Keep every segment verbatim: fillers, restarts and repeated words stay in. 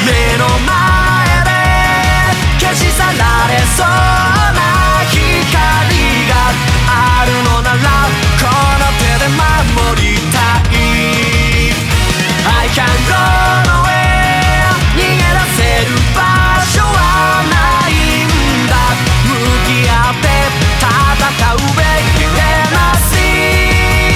目の前で消し去られそうな光があるのならこの手で守りたい I can go nowhere 逃げ出せる場所はないんだ向き合って戦うべきレナシー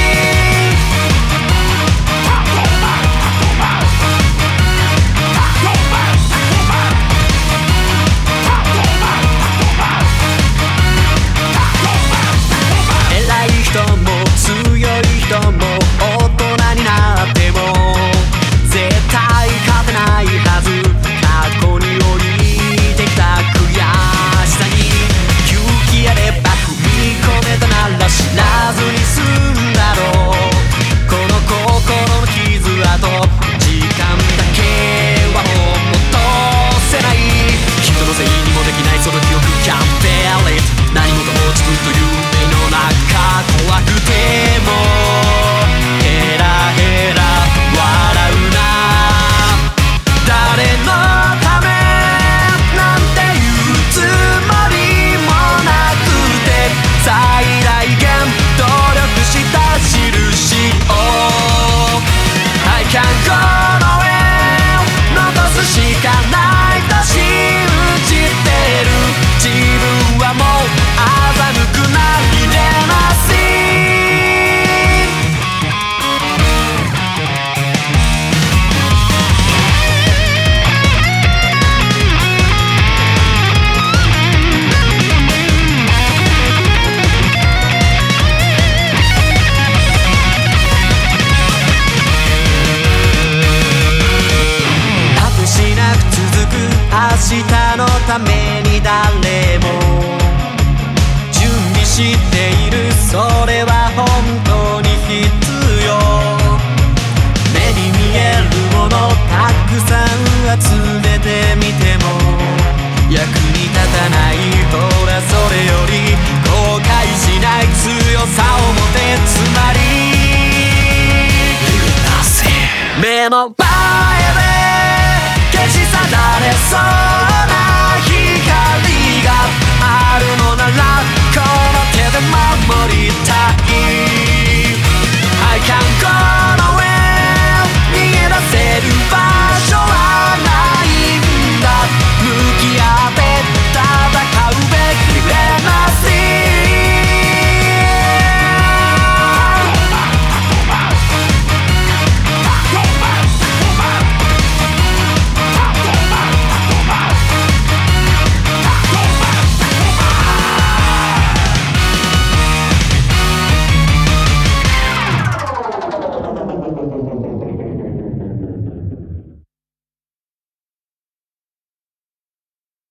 偉い人も強い人も大人になっても絶対勝てないはず過去に降りてきた悔しさに勇気あれば踏み込めたなら知らずに済んだろうこの心の傷跡時間だけはもう戻せない人のせいにもできないその記憶 Can't bear it 何もが落ちるという目の中怖くてもヘラヘラ笑うな誰のためなんて言うつもりもなくて最大限努力した印を I can't go nowhere 残すしかないと信じてる自分はもう欺くないでなし果てしなく続く明日のために誰